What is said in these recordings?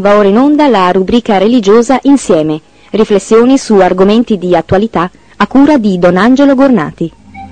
Va ora in onda la rubrica religiosa Insieme, riflessioni su argomenti di attualità a cura di Don Angelo Gornati.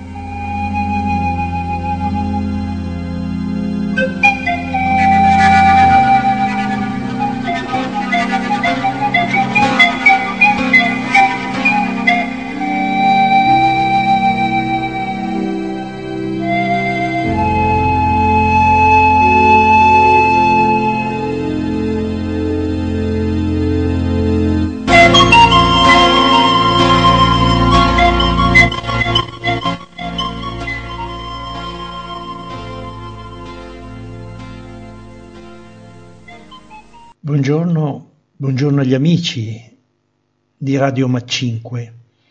Buongiorno agli amici di Radio Mac5.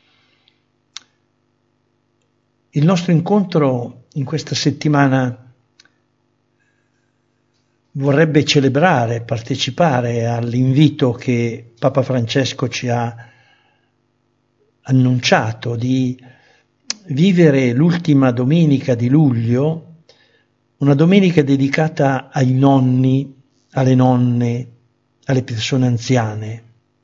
Il nostro incontro in questa settimana vorrebbe celebrare, partecipare all'invito che Papa Francesco ci ha annunciato di vivere l'ultima domenica di luglio, una domenica dedicata ai nonni, alle nonne, alle persone anziane.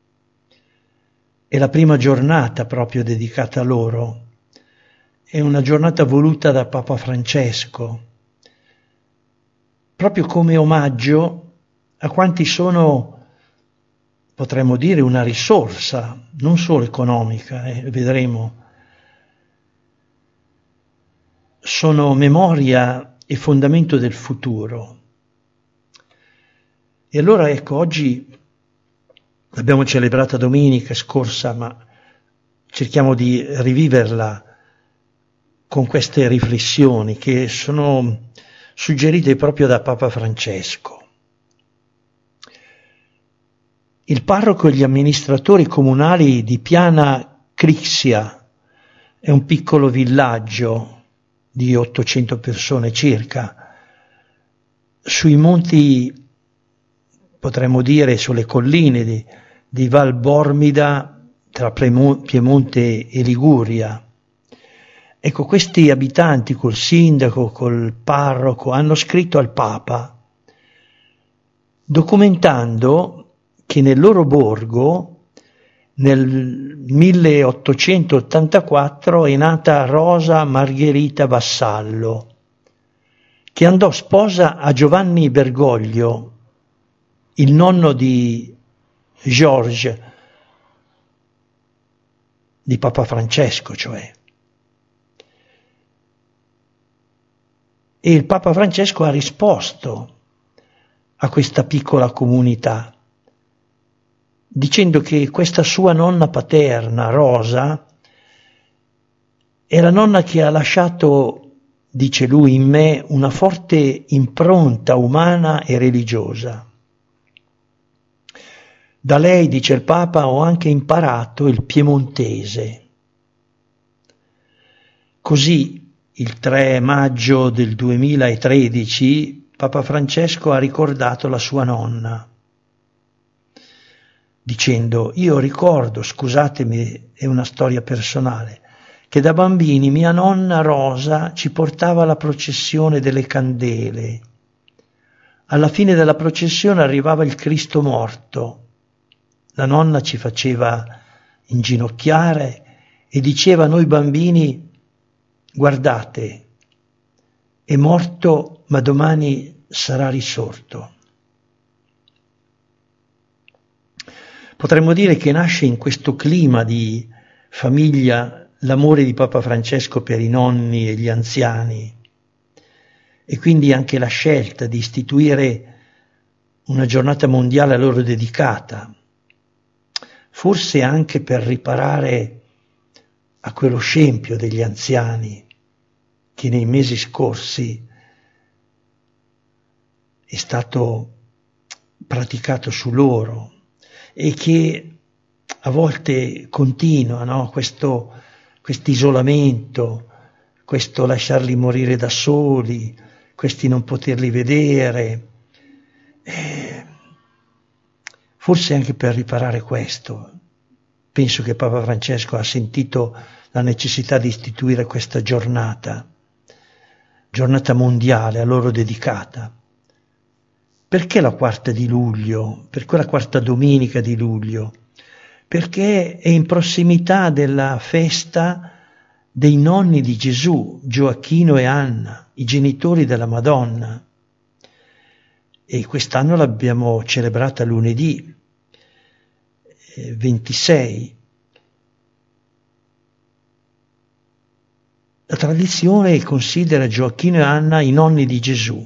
È la prima giornata proprio dedicata a loro. È una giornata voluta da Papa Francesco, proprio come omaggio a quanti sono, potremmo dire, una risorsa, non solo economica, vedremo. Sono memoria e fondamento del futuro. E allora ecco, oggi l'abbiamo celebrata domenica scorsa, ma cerchiamo di riviverla con queste riflessioni che sono suggerite proprio da Papa Francesco. Il parroco e gli amministratori comunali di Piana Crixia è un piccolo villaggio di 800 persone circa, sui monti, potremmo dire sulle colline di Val Bormida tra Piemonte e Liguria. Ecco, questi abitanti col sindaco, col parroco, hanno scritto al Papa documentando che nel loro borgo nel 1884 è nata Rosa Margherita Vassallo, che andò sposa a Giovanni Bergoglio, il nonno di Georges, di Papa Francesco, cioè. E il Papa Francesco ha risposto a questa piccola comunità, dicendo che questa sua nonna paterna, Rosa, è la nonna che ha lasciato, dice lui, in me una forte impronta umana e religiosa. Da lei, dice il Papa, ho anche imparato il piemontese. Così, il 3 maggio del 2013, Papa Francesco ha ricordato la sua nonna, dicendo: io ricordo, scusatemi, è una storia personale, che da bambini mia nonna Rosa ci portava alla processione delle candele. Alla fine della processione arrivava il Cristo morto. La nonna ci faceva inginocchiare e diceva a noi bambini: guardate, è morto ma domani sarà risorto. Potremmo dire che nasce in questo clima di famiglia l'amore di Papa Francesco per i nonni e gli anziani, e quindi anche la scelta di istituire una giornata mondiale a loro dedicata, forse anche per riparare a quello scempio degli anziani che nei mesi scorsi è stato praticato su loro e che a volte continua, no? Questo isolamento, questo lasciarli morire da soli, questi non poterli vedere. Forse anche per riparare questo, penso che Papa Francesco ha sentito la necessità di istituire questa giornata mondiale a loro dedicata. Perché la quarta di luglio? Perché la quarta domenica di luglio? Perché è in prossimità della festa dei nonni di Gesù, Gioacchino e Anna, i genitori della Madonna. E quest'anno l'abbiamo celebrata lunedì 26. La tradizione considera Gioacchino e Anna i nonni di Gesù.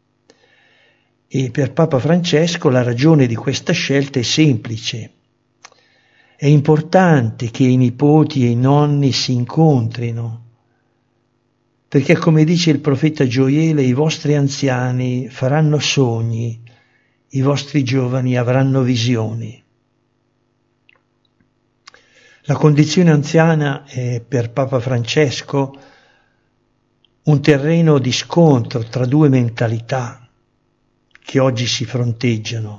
E per Papa Francesco la ragione di questa scelta è semplice. È importante che i nipoti e i nonni si incontrino, perché come dice il profeta Gioele, i vostri anziani faranno sogni, i vostri giovani avranno visioni. La condizione anziana è per Papa Francesco un terreno di scontro tra due mentalità che oggi si fronteggiano.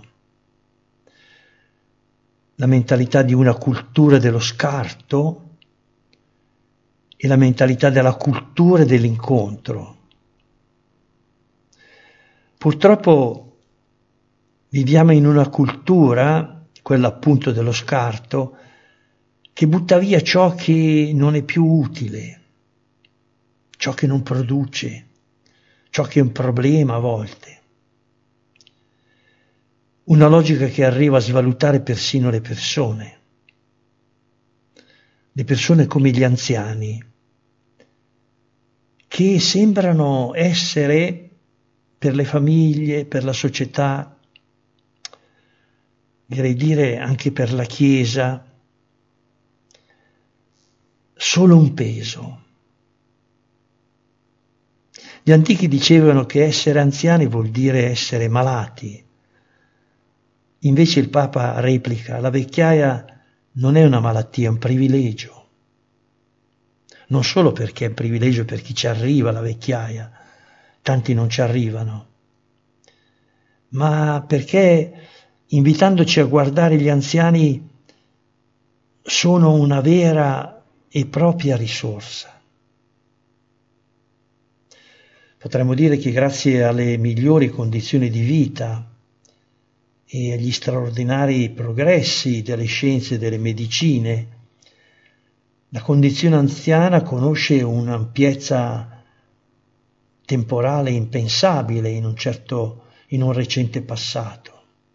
La mentalità di una cultura dello scarto e la mentalità della cultura dell'incontro. Purtroppo viviamo in una cultura, quella appunto dello scarto, che butta via ciò che non è più utile, ciò che non produce, ciò che è un problema a volte. Una logica che arriva a svalutare persino le persone come gli anziani, che sembrano essere per le famiglie, per la società, direi dire anche per la Chiesa, solo un peso. Gli antichi dicevano che essere anziani vuol dire essere malati. Invece il Papa replica: la vecchiaia non è una malattia, è un privilegio. Non solo perché è un privilegio per chi ci arriva la vecchiaia, tanti non ci arrivano, ma perché invitandoci a guardare gli anziani sono una vera e propria risorsa. Potremmo dire che grazie alle migliori condizioni di vita e agli straordinari progressi delle scienze e delle medicine, la condizione anziana conosce un'ampiezza temporale impensabile in un recente passato.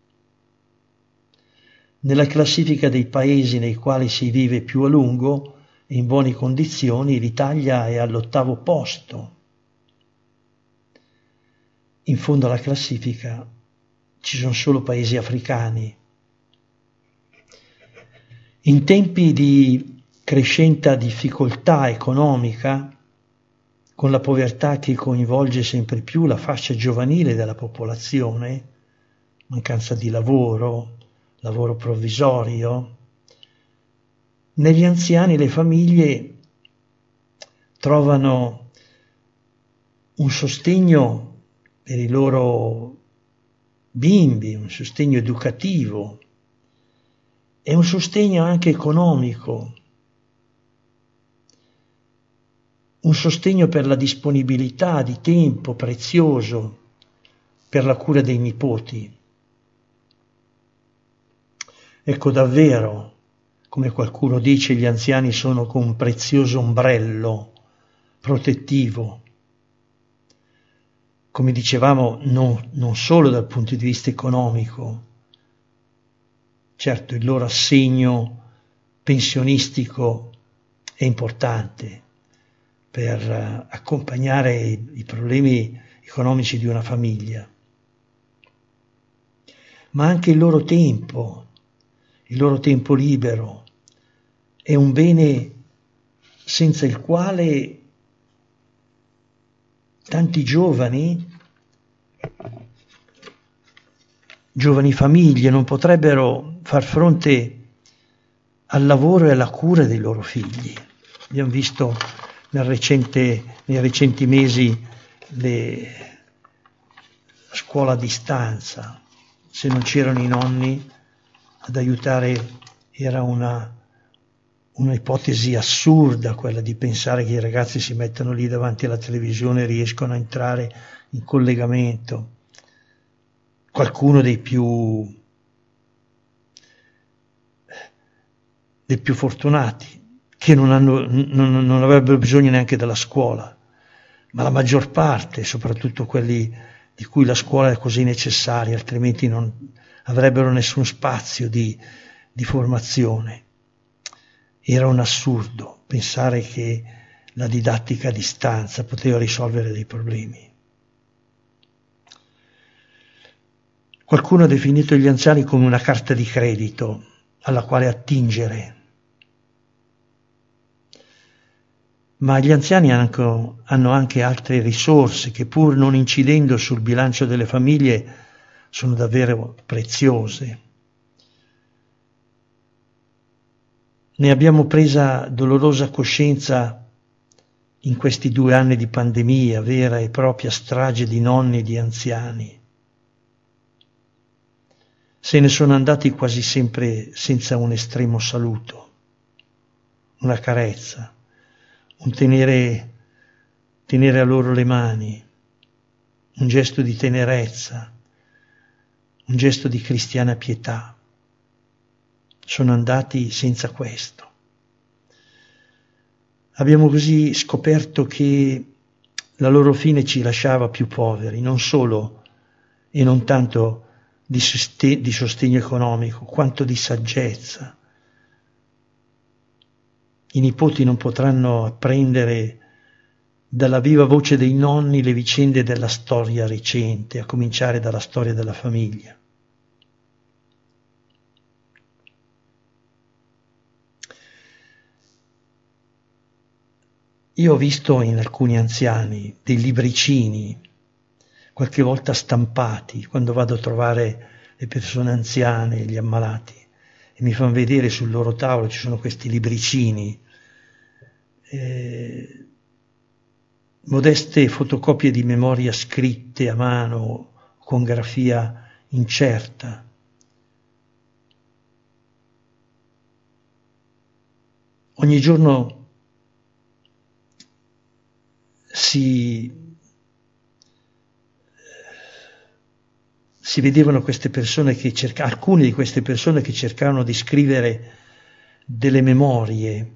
Nella classifica dei paesi nei quali si vive più a lungo e in buone condizioni, l'Italia è all'8° posto. In fondo alla classifica ci sono solo paesi africani. In tempi di crescente difficoltà economica, con la povertà che coinvolge sempre più la fascia giovanile della popolazione, mancanza di lavoro provvisorio, negli anziani le famiglie trovano un sostegno per i loro bimbi, un sostegno educativo e un sostegno anche economico, un sostegno per la disponibilità di tempo prezioso per la cura dei nipoti. Ecco, davvero, come qualcuno dice, gli anziani sono come un prezioso ombrello protettivo. Come dicevamo, non solo dal punto di vista economico. Certo, il loro assegno pensionistico è importante per accompagnare i problemi economici di una famiglia, ma anche il loro tempo libero è un bene senza il quale tanti giovani famiglie non potrebbero far fronte al lavoro e alla cura dei loro figli. Abbiamo visto nei recenti mesi la scuola a distanza. Se non c'erano i nonni ad aiutare, era un'ipotesi assurda quella di pensare che i ragazzi si mettano lì davanti alla televisione e riescono a entrare in collegamento qualcuno dei più fortunati, che non avrebbero bisogno neanche della scuola, ma la maggior parte, soprattutto quelli di cui la scuola è così necessaria, altrimenti non avrebbero nessun spazio di formazione. Era un assurdo pensare che la didattica a distanza poteva risolvere dei problemi. Qualcuno ha definito gli anziani come una carta di credito alla quale attingere, ma gli anziani hanno anche altre risorse che, pur non incidendo sul bilancio delle famiglie, sono davvero preziose. Ne abbiamo presa dolorosa coscienza in questi 2 anni di pandemia, vera e propria strage di nonni e di anziani. Se ne sono andati quasi sempre senza un estremo saluto, una carezza, un tenere a loro le mani, un gesto di tenerezza, un gesto di cristiana pietà. Sono andati senza questo. Abbiamo così scoperto che la loro fine ci lasciava più poveri, non solo e non tanto di sostegno economico, quanto di saggezza. I nipoti non potranno apprendere dalla viva voce dei nonni le vicende della storia recente, a cominciare dalla storia della famiglia. Io ho visto in alcuni anziani dei libricini, qualche volta stampati, quando vado a trovare le persone anziane, gli ammalati, e mi fanno vedere sul loro tavolo ci sono questi libricini, modeste fotocopie di memoria scritte a mano con grafia incerta. Ogni giorno si vedevano queste persone alcune di queste persone che cercavano di scrivere delle memorie,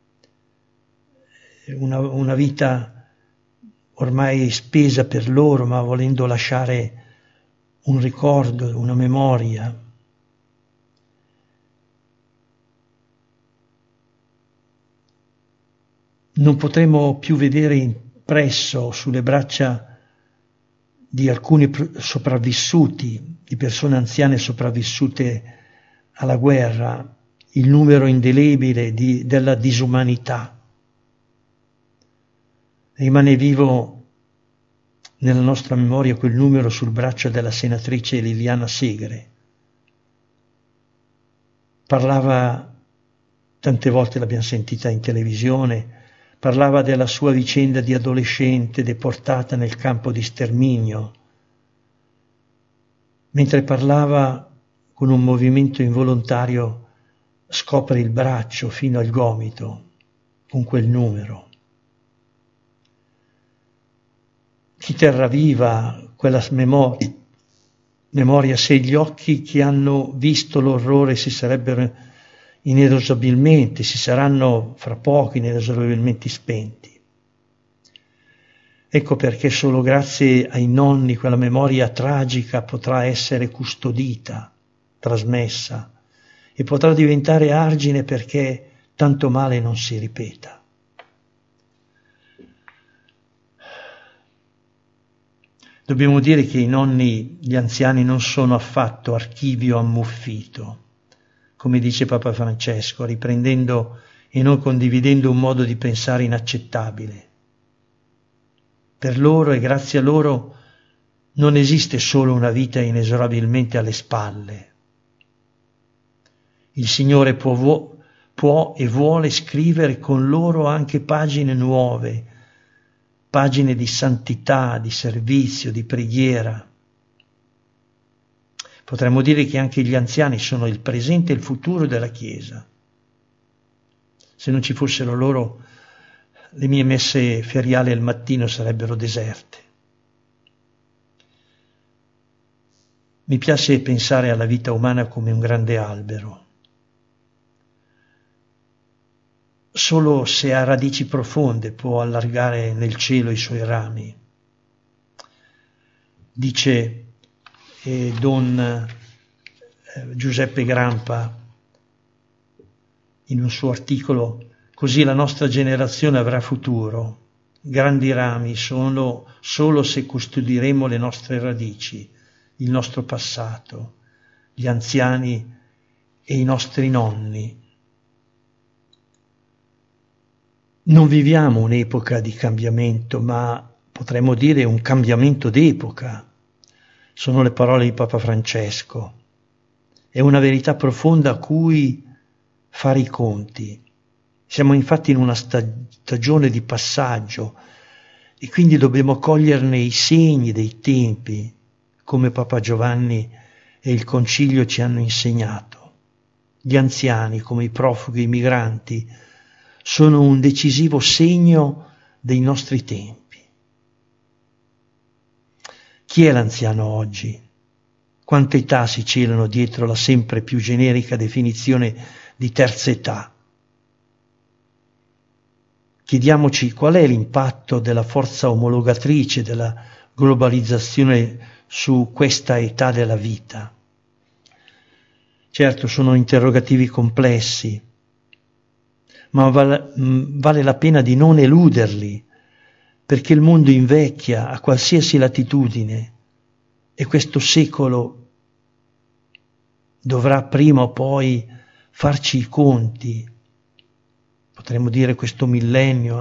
una vita ormai spesa per loro, ma volendo lasciare un ricordo, una memoria. Non potremo più vedere impresso sulle braccia di alcuni sopravvissuti, di persone anziane sopravvissute alla guerra, il numero indelebile della disumanità. Rimane vivo nella nostra memoria quel numero sul braccio della senatrice Liliana Segre. Parlava, tante volte l'abbiamo sentita in televisione, parlava della sua vicenda di adolescente deportata nel campo di sterminio. Mentre parlava, con un movimento involontario, scopre il braccio fino al gomito con quel numero. Chi terrà viva quella memoria se gli occhi che hanno visto l'orrore si sarebbero si saranno fra poco inesorabilmente spenti. Ecco perché solo grazie ai nonni quella memoria tragica potrà essere custodita, trasmessa, e potrà diventare argine perché tanto male non si ripeta. Dobbiamo dire che i nonni, gli anziani, non sono affatto archivio ammuffito, come dice Papa Francesco, riprendendo e non condividendo un modo di pensare inaccettabile. Per loro e grazie a loro non esiste solo una vita inesorabilmente alle spalle. Il Signore può e vuole scrivere con loro anche pagine nuove, pagine di santità, di servizio, di preghiera. Potremmo dire che anche gli anziani sono il presente e il futuro della Chiesa. Se non ci fossero loro, le mie messe feriali al mattino sarebbero deserte. Mi piace pensare alla vita umana come un grande albero. Solo se ha radici profonde può allargare nel cielo i suoi rami. Dice Don Giuseppe Grampa in un suo articolo: così la nostra generazione avrà futuro, grandi rami solo se custodiremo le nostre radici, il nostro passato, gli anziani e i nostri nonni. Non viviamo un'epoca di cambiamento, ma potremmo dire un cambiamento d'epoca. Sono le parole di Papa Francesco. È una verità profonda a cui fare i conti. Siamo infatti in una stagione di passaggio e quindi dobbiamo coglierne i segni dei tempi, come Papa Giovanni e il Concilio ci hanno insegnato. Gli anziani, come i profughi e i migranti, sono un decisivo segno dei nostri tempi. Chi è l'anziano oggi? Quante età si celano dietro la sempre più generica definizione di terza età? Chiediamoci qual è l'impatto della forza omologatrice della globalizzazione su questa età della vita. Certo, sono interrogativi complessi, ma vale la pena di non eluderli, perché il mondo invecchia a qualsiasi latitudine e questo secolo dovrà prima o poi farci i conti, potremmo dire questo millennio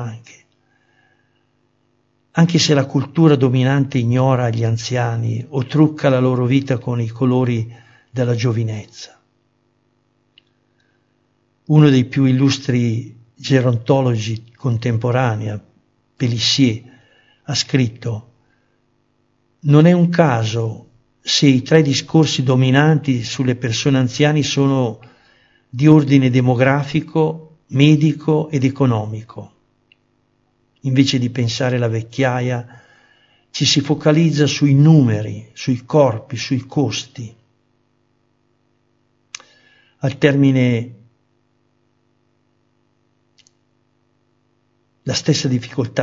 anche se la cultura dominante ignora gli anziani o trucca la loro vita con i colori della giovinezza. Uno dei più illustri gerontologi contemporanei, Pélissier, ha scritto: non è un caso se i 3 discorsi dominanti sulle persone anziane sono di ordine demografico, medico ed economico. Invece di pensare la vecchiaia, ci si focalizza sui numeri, sui corpi, sui costi. Al termine la stessa difficoltà,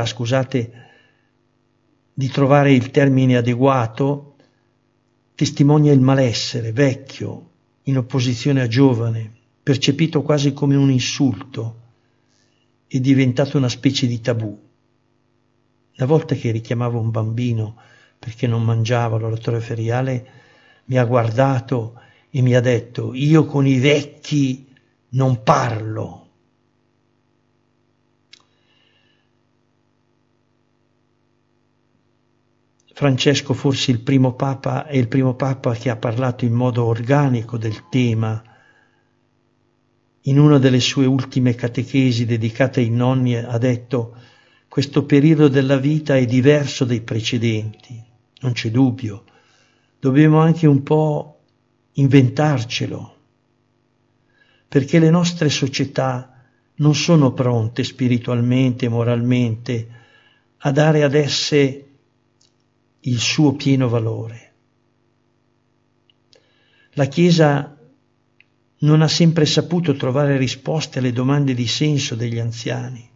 di trovare il termine adeguato testimonia il malessere vecchio in opposizione a giovane, percepito quasi come un insulto e diventato una specie di tabù. Una volta che richiamavo un bambino perché non mangiava l'oratorio feriale, mi ha guardato e mi ha detto: io con i vecchi non parlo. Francesco forse è il primo papa che ha parlato in modo organico del tema. In una delle sue ultime catechesi dedicate ai nonni ha detto: questo periodo della vita è diverso dai precedenti, non c'è dubbio, dobbiamo anche un po' inventarcelo, perché le nostre società non sono pronte spiritualmente e moralmente a dare ad esse il suo pieno valore. La Chiesa non ha sempre saputo trovare risposte alle domande di senso degli anziani.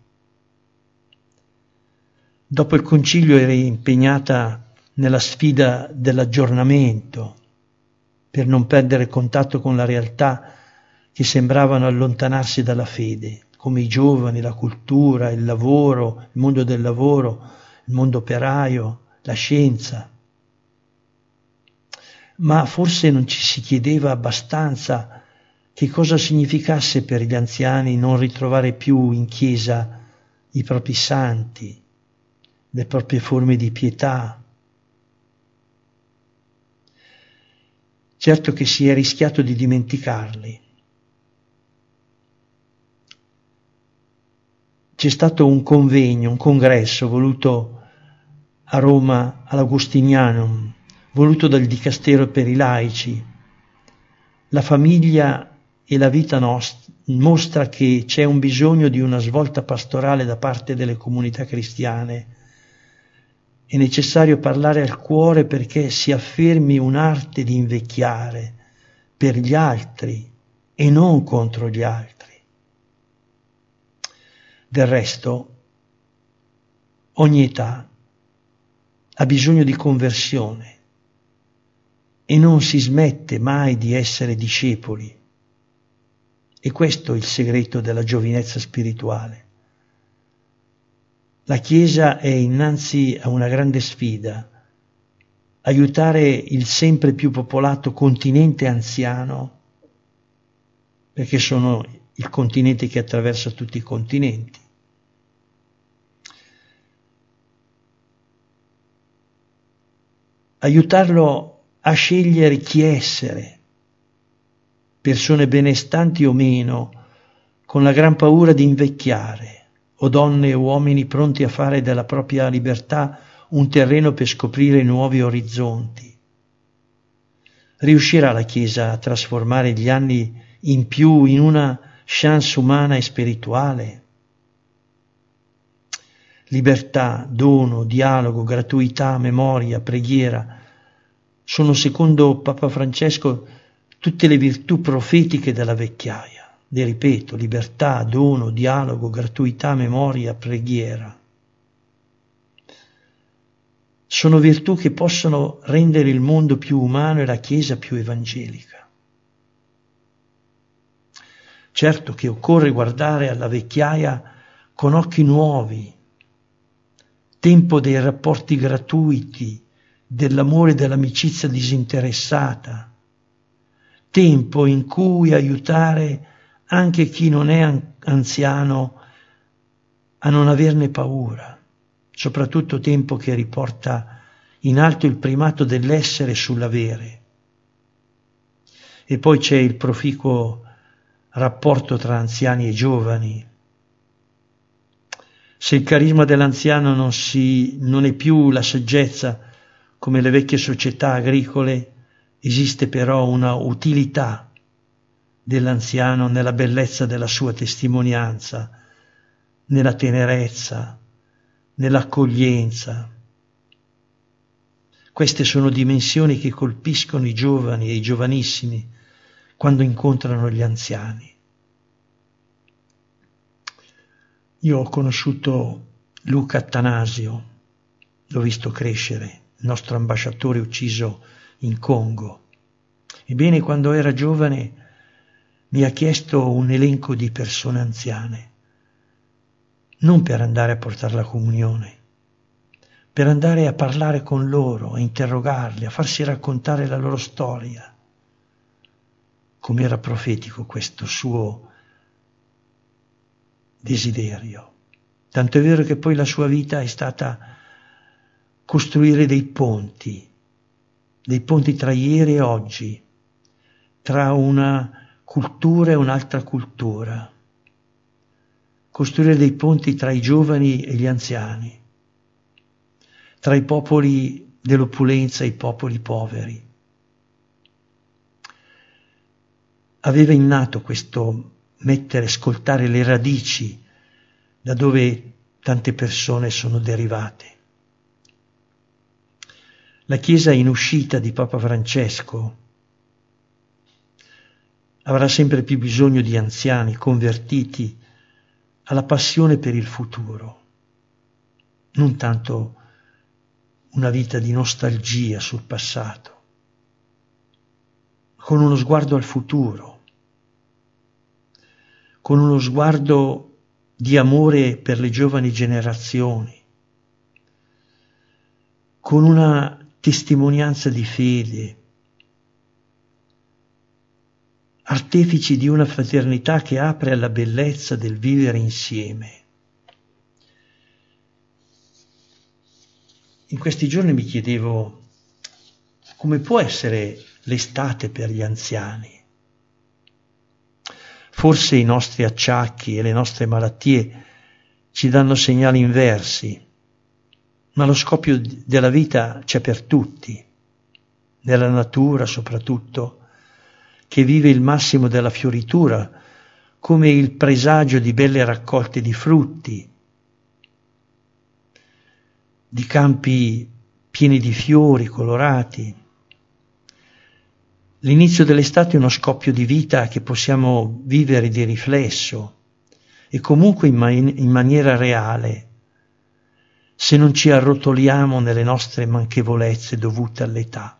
Dopo il Concilio era impegnata nella sfida dell'aggiornamento, per non perdere contatto con la realtà che sembravano allontanarsi dalla fede, come i giovani, la cultura, il lavoro, il mondo del lavoro, il mondo operaio, la scienza. Ma forse non ci si chiedeva abbastanza che cosa significasse per gli anziani non ritrovare più in chiesa i propri santi, le proprie forme di pietà. Certo che si è rischiato di dimenticarli. C'è stato un convegno, un congresso voluto a Roma all'Augustinianum, voluto dal Dicastero per i laici. La famiglia e la vita mostra che c'è un bisogno di una svolta pastorale da parte delle comunità cristiane È necessario parlare al cuore perché si affermi un'arte di invecchiare per gli altri e non contro gli altri. Del resto, ogni età ha bisogno di conversione e non si smette mai di essere discepoli. E questo è il segreto della giovinezza spirituale. La Chiesa è innanzi a una grande sfida: aiutare il sempre più popolato continente anziano, perché sono il continente che attraversa tutti i continenti. Aiutarlo a scegliere chi essere, persone benestanti o meno, con la gran paura di invecchiare, o donne e uomini pronti a fare della propria libertà un terreno per scoprire nuovi orizzonti. Riuscirà la Chiesa a trasformare gli anni in più in una chance umana e spirituale? Libertà, dono, dialogo, gratuità, memoria, preghiera sono, secondo Papa Francesco, tutte le virtù profetiche della vecchiaia. Le ripeto: libertà, dono, dialogo, gratuità, memoria, preghiera. Sono virtù che possono rendere il mondo più umano e la Chiesa più evangelica. Certo che occorre guardare alla vecchiaia con occhi nuovi, tempo dei rapporti gratuiti, dell'amore e dell'amicizia disinteressata, tempo in cui aiutare anche chi non è anziano a non averne paura, soprattutto tempo che riporta in alto il primato dell'essere sull'avere. E poi c'è il proficuo rapporto tra anziani e giovani. Se il carisma dell'anziano non è più la saggezza come le vecchie società agricole, esiste però una utilità dell'anziano nella bellezza della sua testimonianza, nella tenerezza, nell'accoglienza. Queste sono dimensioni che colpiscono i giovani e i giovanissimi quando incontrano gli anziani. Io ho conosciuto Luca Attanasio, l'ho visto crescere, il nostro ambasciatore ucciso in Congo. Ebbene, quando era giovane mi ha chiesto un elenco di persone anziane, non per andare a portare la comunione, per andare a parlare con loro, a interrogarli, a farsi raccontare la loro storia. Com'era profetico questo suo desiderio. Tanto è vero che poi la sua vita è stata costruire dei ponti tra ieri e oggi, tra una cultura e un'altra cultura, costruire dei ponti tra i giovani e gli anziani, tra i popoli dell'opulenza e i popoli poveri. Aveva innato questo ascoltare le radici da dove tante persone sono derivate. La Chiesa in uscita di Papa Francesco avrà sempre più bisogno di anziani convertiti alla passione per il futuro, non tanto una vita di nostalgia sul passato, con uno sguardo al futuro, con uno sguardo di amore per le giovani generazioni, con una testimonianza di fede, artefici di una fraternità che apre alla bellezza del vivere insieme. In questi giorni mi chiedevo come può essere l'estate per gli anziani. Forse i nostri acciacchi e le nostre malattie ci danno segnali inversi, ma lo scoppio della vita c'è per tutti, nella natura soprattutto, che vive il massimo della fioritura, come il presagio di belle raccolte di frutti. di campi pieni di fiori colorati. L'inizio dell'estate è uno scoppio di vita che possiamo vivere di riflesso e comunque in maniera reale, se non ci arrotoliamo nelle nostre manchevolezze dovute all'età.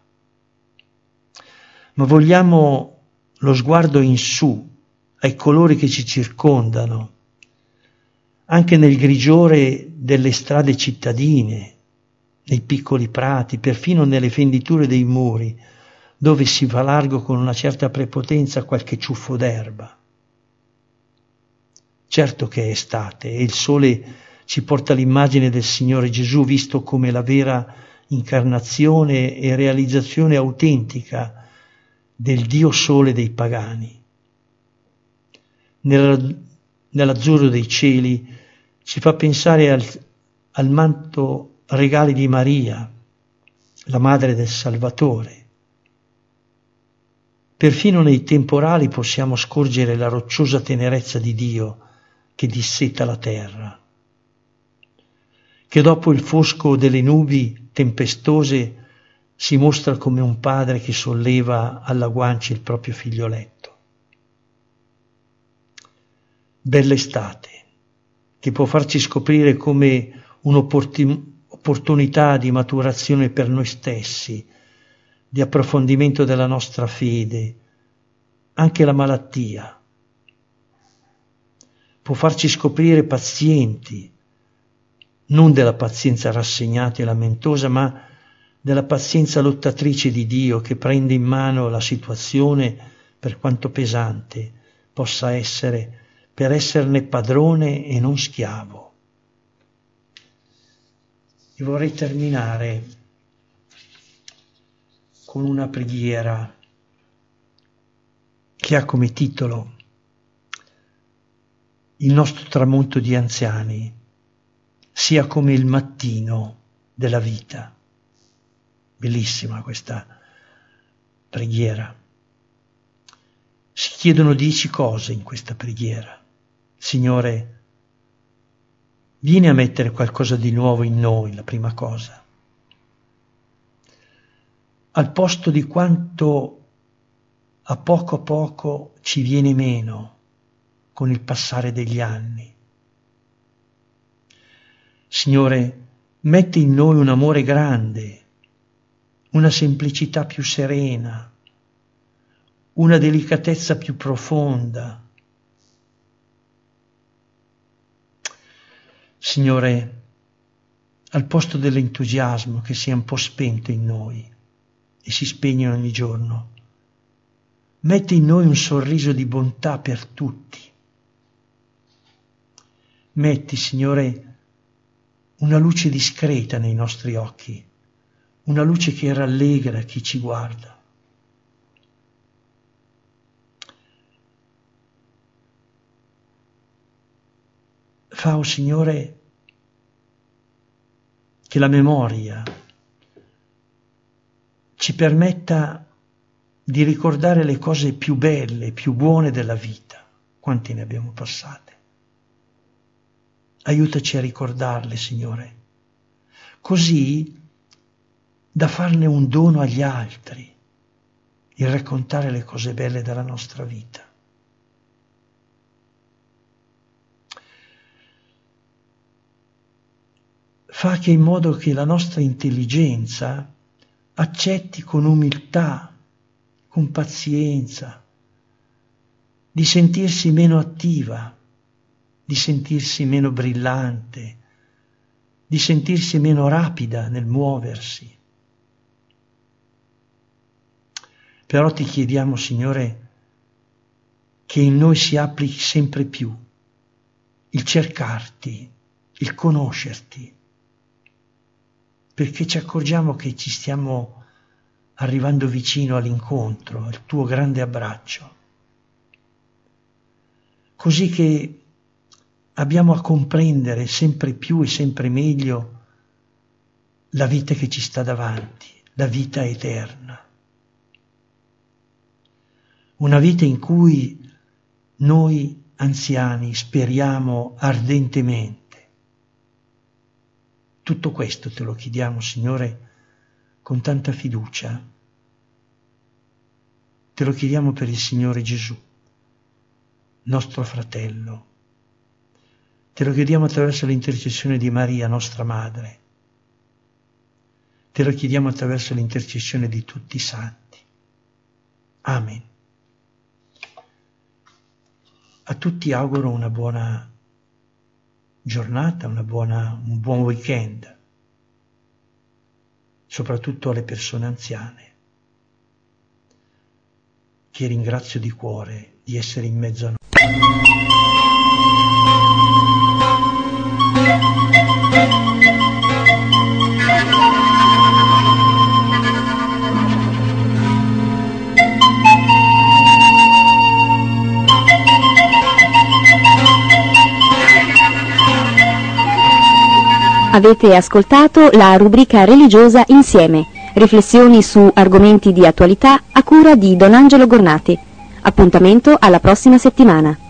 Ma vogliamo lo sguardo in su, ai colori che ci circondano, anche nel grigiore delle strade cittadine, nei piccoli prati, perfino nelle fenditure dei muri, dove si va largo con una certa prepotenza qualche ciuffo d'erba. Certo che è estate e il sole ci porta l'immagine del Signore Gesù visto come la vera incarnazione e realizzazione autentica del Dio Sole dei pagani. Nell'azzurro dei cieli ci fa pensare al manto regale di Maria, la madre del Salvatore. Perfino nei temporali possiamo scorgere la rocciosa tenerezza di Dio che disseta la terra, che dopo il fosco delle nubi tempestose si mostra come un padre che solleva alla guancia il proprio figlioletto. Bella estate, che può farci scoprire come un'opportunità di maturazione per noi stessi, di approfondimento della nostra fede, anche la malattia. Può farci scoprire pazienti, non della pazienza rassegnata e lamentosa, ma della pazienza lottatrice di Dio che prende in mano la situazione per quanto pesante possa essere, per esserne padrone e non schiavo. E vorrei terminare con una preghiera che ha come titolo Il nostro tramonto di anziani sia come il mattino della vita. Bellissima questa preghiera. Si chiedono 10 cose in questa preghiera. Signore, vieni a mettere qualcosa di nuovo in noi, la prima cosa. Al posto di quanto a poco ci viene meno con il passare degli anni. Signore, metti in noi un amore grande, una semplicità più serena, una delicatezza più profonda. Signore, al posto dell'entusiasmo che si è un po' spento in noi e si spegne ogni giorno, metti in noi un sorriso di bontà per tutti. Metti, Signore, una luce discreta nei nostri occhi, una luce che rallegra chi ci guarda. Fa, oh Signore, che la memoria ci permetta di ricordare le cose più belle, più buone della vita, quanti ne abbiamo passate. Aiutaci a ricordarle, Signore, così da farne un dono agli altri, il raccontare le cose belle della nostra vita. Fa che in modo che la nostra intelligenza accetti con umiltà, con pazienza, di sentirsi meno attiva, di sentirsi meno brillante, di sentirsi meno rapida nel muoversi. Però ti chiediamo, Signore, che in noi si applichi sempre più il cercarti, il conoscerti, perché ci accorgiamo che ci stiamo arrivando vicino all'incontro, al tuo grande abbraccio, così che abbiamo a comprendere sempre più e sempre meglio la vita che ci sta davanti, la vita eterna. Una vita in cui noi anziani speriamo ardentemente. Tutto questo te lo chiediamo, Signore, con tanta fiducia. Te lo chiediamo per il Signore Gesù, nostro fratello. Te lo chiediamo attraverso l'intercessione di Maria, nostra Madre. Te lo chiediamo attraverso l'intercessione di tutti i santi. Amen. A tutti auguro una buona giornata, un buon weekend, soprattutto alle persone anziane, che ringrazio di cuore di essere in mezzo a noi. Avete ascoltato la rubrica religiosa Insieme, riflessioni su argomenti di attualità a cura di Don Angelo Gornati. Appuntamento alla prossima settimana.